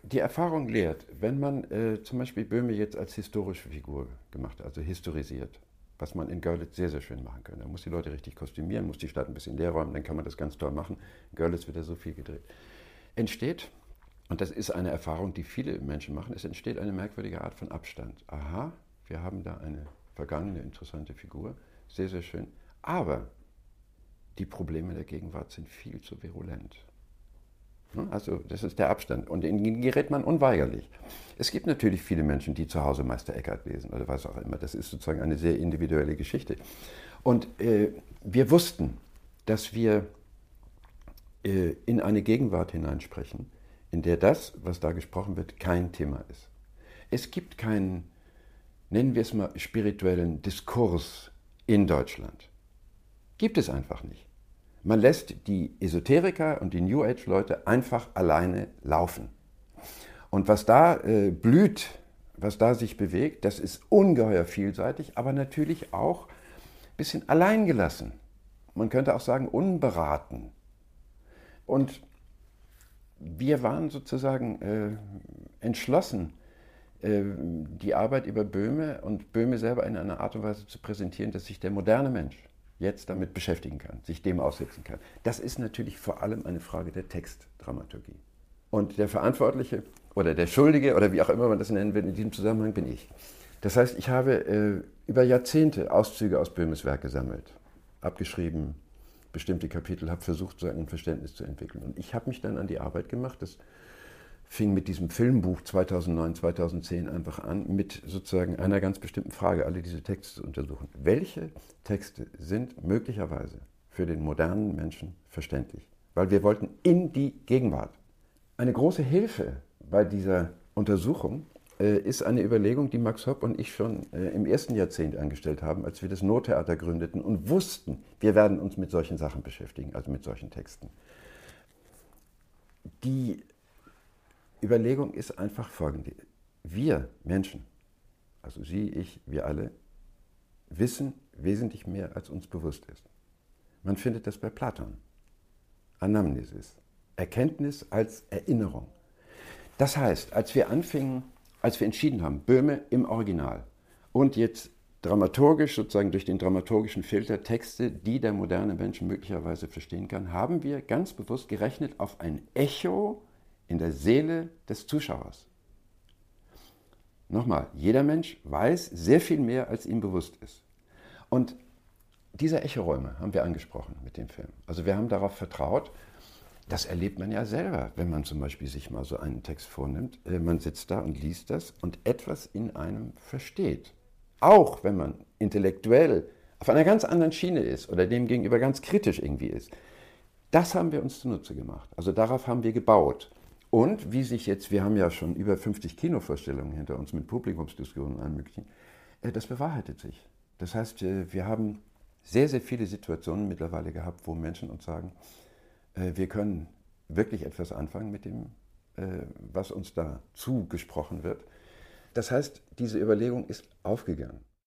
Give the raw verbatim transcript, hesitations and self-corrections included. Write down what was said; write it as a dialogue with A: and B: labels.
A: Die Erfahrung lehrt, wenn man äh, zum Beispiel Böhme jetzt als historische Figur gemacht hat, also historisiert, was man in Görlitz sehr, sehr schön machen kann. Da muss die Leute richtig kostümieren, muss die Stadt ein bisschen leer räumen, dann kann man das ganz toll machen. In Görlitz wird ja so viel gedreht. Entsteht, und das ist eine Erfahrung, die viele Menschen machen, es entsteht eine merkwürdige Art von Abstand. Aha, wir haben da eine vergangene, interessante Figur, sehr, sehr schön, aber die Probleme der Gegenwart sind viel zu virulent. Also das ist der Abstand und in den gerät man unweigerlich. Es gibt natürlich viele Menschen, die zu Hause Meister Eckhart lesen oder was auch immer. Das ist sozusagen eine sehr individuelle Geschichte. Und äh, wir wussten, dass wir äh, in eine Gegenwart hineinsprechen, in der das, was da gesprochen wird, kein Thema ist. Es gibt keinen, nennen wir es mal, spirituellen Diskurs in Deutschland. Gibt es einfach nicht. Man lässt die Esoteriker und die New Age-Leute einfach alleine laufen. Und was da äh, blüht, was da sich bewegt, das ist ungeheuer vielseitig, aber natürlich auch ein bisschen alleingelassen. Man könnte auch sagen unberaten. Und wir waren sozusagen äh, entschlossen, äh, die Arbeit über Böhme und Böhme selber in einer Art und Weise zu präsentieren, dass sich der moderne Mensch jetzt damit beschäftigen kann, sich dem aussetzen kann. Das ist natürlich vor allem eine Frage der Textdramaturgie. Und der Verantwortliche oder der Schuldige oder wie auch immer man das nennen will, in diesem Zusammenhang bin ich. Das heißt, ich habe äh, über Jahrzehnte Auszüge aus Böhmes Werk gesammelt, abgeschrieben, bestimmte Kapitel, habe versucht, so ein Verständnis zu entwickeln. Und ich habe mich dann an die Arbeit gemacht, das fing mit diesem Filmbuch zweitausendneun, zweitausendzehn einfach an, mit sozusagen einer ganz bestimmten Frage, alle diese Texte zu untersuchen. Welche Texte sind möglicherweise für den modernen Menschen verständlich? Weil wir wollten in die Gegenwart. Eine große Hilfe bei dieser Untersuchung äh, ist eine Überlegung, die Max Hopp und ich schon äh, im ersten Jahrzehnt angestellt haben, als wir das Nottheater gründeten und wussten, wir werden uns mit solchen Sachen beschäftigen, also mit solchen Texten. Die Überlegung ist einfach folgende. Wir Menschen, also Sie, ich, wir alle, wissen wesentlich mehr, als uns bewusst ist. Man findet das bei Platon. Anamnesis. Erkenntnis als Erinnerung. Das heißt, als wir anfingen, als wir entschieden haben, Böhme im Original und jetzt dramaturgisch, sozusagen durch den dramaturgischen Filter, Texte, die der moderne Mensch möglicherweise verstehen kann, haben wir ganz bewusst gerechnet auf ein Echo in der Seele des Zuschauers. Nochmal, jeder Mensch weiß sehr viel mehr, als ihm bewusst ist. Und diese Echoräume haben wir angesprochen mit dem Film. Also wir haben darauf vertraut, das erlebt man ja selber, wenn man zum Beispiel sich mal so einen Text vornimmt. Man sitzt da und liest das und etwas in einem versteht. Auch wenn man intellektuell auf einer ganz anderen Schiene ist oder dem gegenüber ganz kritisch irgendwie ist. Das haben wir uns zunutze gemacht. Also darauf haben wir gebaut. Und wie sich jetzt, wir haben ja schon über fünfzig Kinovorstellungen hinter uns mit Publikumsdiskussionen und allem Möglichen, das bewahrheitet sich. Das heißt, wir haben sehr, sehr viele Situationen mittlerweile gehabt, wo Menschen uns sagen, wir können wirklich etwas anfangen mit dem, was uns da zugesprochen wird. Das heißt, diese Überlegung ist aufgegangen.